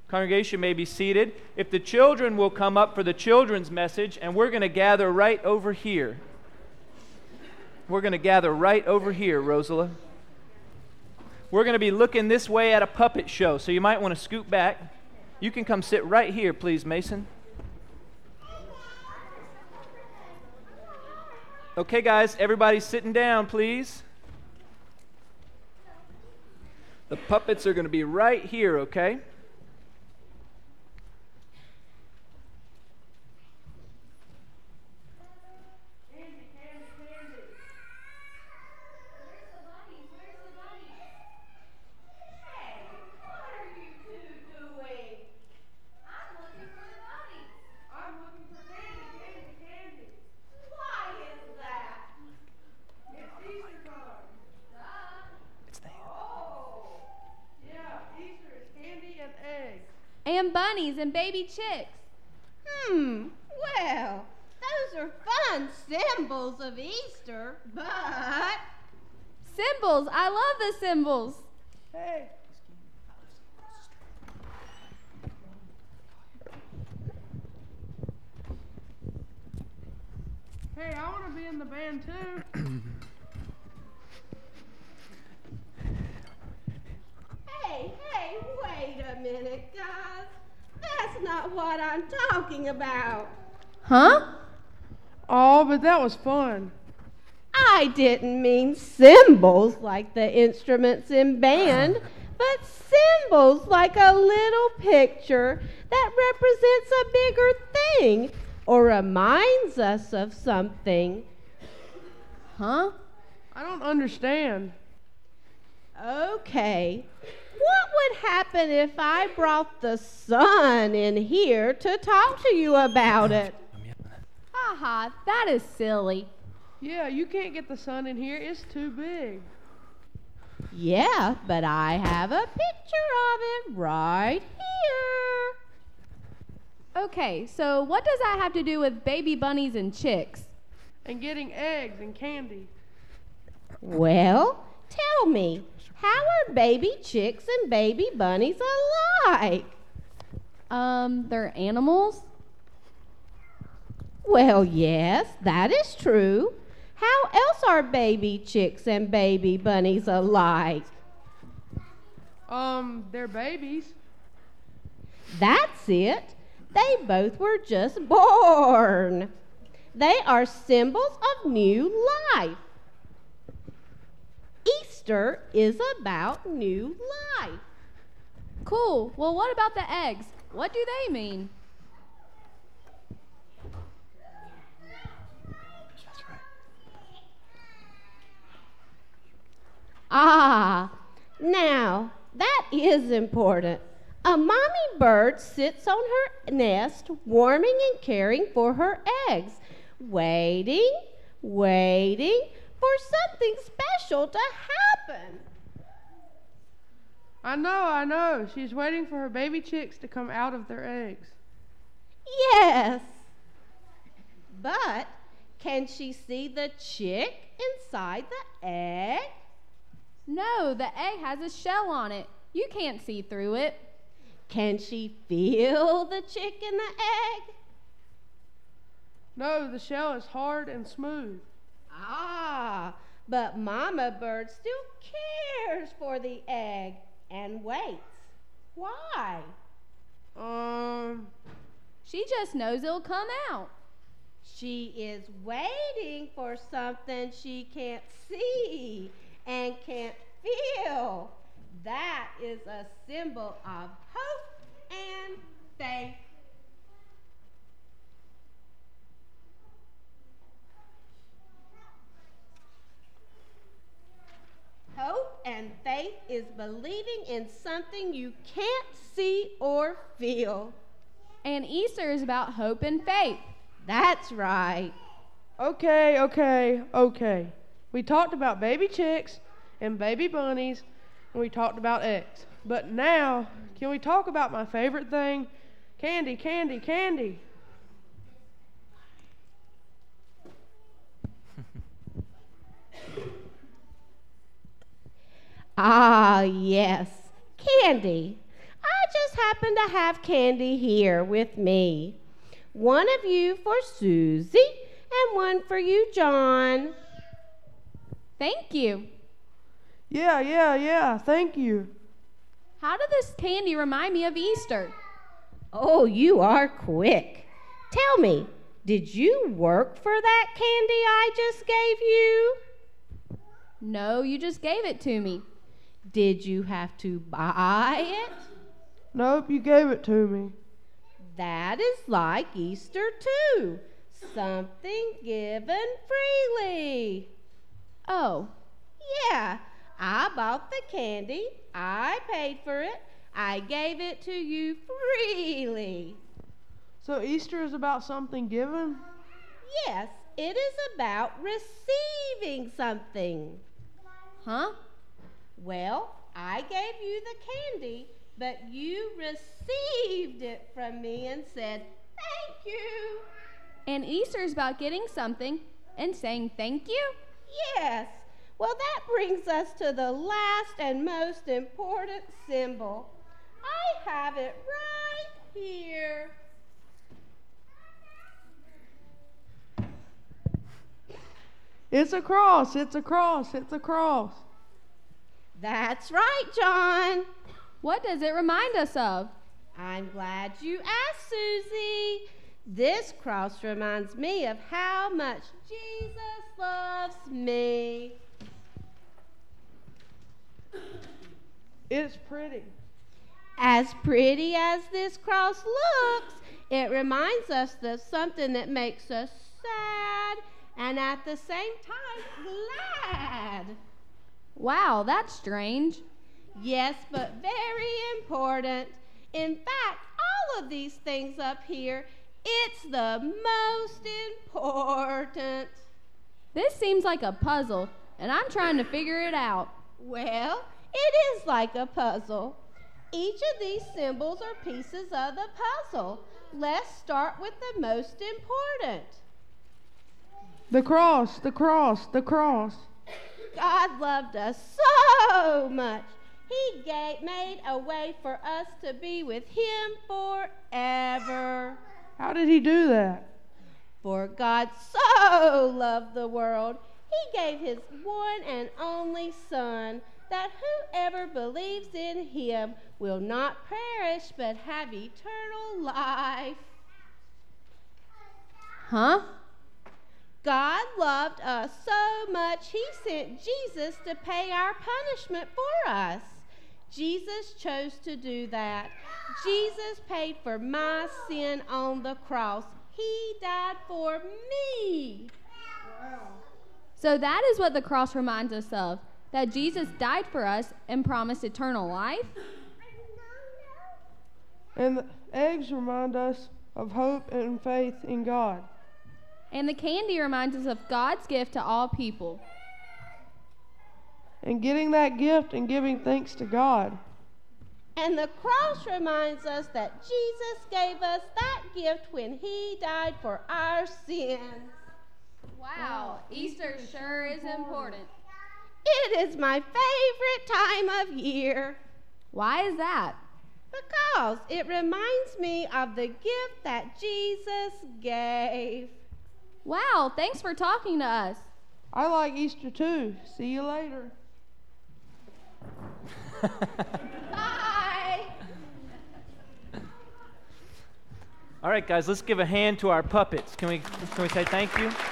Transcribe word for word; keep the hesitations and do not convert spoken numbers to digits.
Congregation may be seated. If the children will come up for the children's message, and we're going to gather right over here. We're going to gather right over here, Rosala. We're going to be looking this way at a puppet show, so you might want to scoot back. You can come sit right here, please, Mason. Okay, guys, everybody sitting down, please. The puppets are going to be right here, okay? And bunnies and baby chicks. Hmm, well, those are fun symbols of Easter, but... Symbols! I love the symbols. Hey. Hey, I want to be in the band too. Hey, hey, wait a minute, guys. That's not what I'm talking about. Huh? Oh, but that was fun. I didn't mean symbols like the instruments in band, but symbols like a little picture that represents a bigger thing or reminds us of something. Huh? I don't understand. Okay. What would happen if I brought the sun in here to talk to you about it? Haha, that is silly. Yeah, you can't get the sun in here. It's too big. Yeah, but I have a picture of it right here. Okay, so what does that have to do with baby bunnies and chicks? And getting eggs and candy. Well, tell me, how are baby chicks and baby bunnies alike? Um, they're animals? Well, yes, that is true. How else are baby chicks and baby bunnies alike? Um, they're babies. That's it. They both were just born. They are symbols of new life. Easter is about new life. Cool. Well, what about the eggs? What do they mean? Ah, now that is important. A mommy bird sits on her nest, warming and caring for her eggs, waiting, waiting for something special to happen. I know, I know. She's waiting for her baby chicks to come out of their eggs. Yes, but can she see the chick inside the egg? No, the egg has a shell on it. You can't see through it. Can she feel the chick in the egg? No, the shell is hard and smooth. Ah, but Mama Bird still cares for the egg and waits. Why? Um, She just knows it'll come out. She is waiting for something she can't see and can't feel. That is a symbol of hope and faith. Hope and faith is believing in something you can't see or feel. And Easter is about hope and faith. That's right. okay, okay, okay. We talked about baby chicks and baby bunnies, and we talked about eggs. But now, can we talk about my favorite thing? Candy, candy, candy. Ah, yes, candy. I just happen to have candy here with me. One of you for Susie and one for you, John. Thank you. Yeah, yeah, yeah. Thank you. How did this candy remind me of Easter? Oh, you are quick. Tell me, did you work for that candy I just gave you? No, you just gave it to me. Did you have to buy it? Nope, you gave it to me. That is like Easter too. Something given freely. Oh, Yeah, I bought the candy. I paid for it. I gave it to you freely. So Easter is about something given? Yes, it is about receiving something. huh? Well, I gave you the candy, but you received it from me and said, thank you. And Easter is about getting something and saying thank you? Yes. Well, that brings us to the last and most important symbol. I have it right here. It's a cross, it's a cross, it's a cross. That's right, John. What does it remind us of? I'm glad you asked, Susie. This cross reminds me of how much Jesus loves me. It's pretty. As pretty as this cross looks, it reminds us of something that makes us sad and at the same time glad. Wow, that's strange. Yes, but very important. In fact, all of these things up here, it's the most important. This seems like a puzzle, and I'm trying to figure it out. Well, it is like a puzzle. Each of these symbols are pieces of the puzzle. Let's start with the most important. The cross, the cross, the cross. God loved us so much. He gave, made a way for us to be with Him forever. How did he do that? For God so loved the world, He gave His one and only Son, that whoever believes in Him will not perish but have eternal life. Huh? God loved us so much, He sent Jesus to pay our punishment for us. Jesus chose to do that. Jesus paid for my sin on the cross. He died for me. So that is what the cross reminds us of, that Jesus died for us and promised eternal life? And the eggs remind us of hope and faith in God. And the candy reminds us of God's gift to all people. And getting that gift and giving thanks to God. And the cross reminds us that Jesus gave us that gift when He died for our sins. Wow, Easter sure is important. It is my favorite time of year Why is that? because it reminds me of the gift that Jesus gave. Wow, thanks for talking to us. I like Easter too. See you later. Bye. All right, guys, let's give a hand to our puppets. Can we, can we say thank you?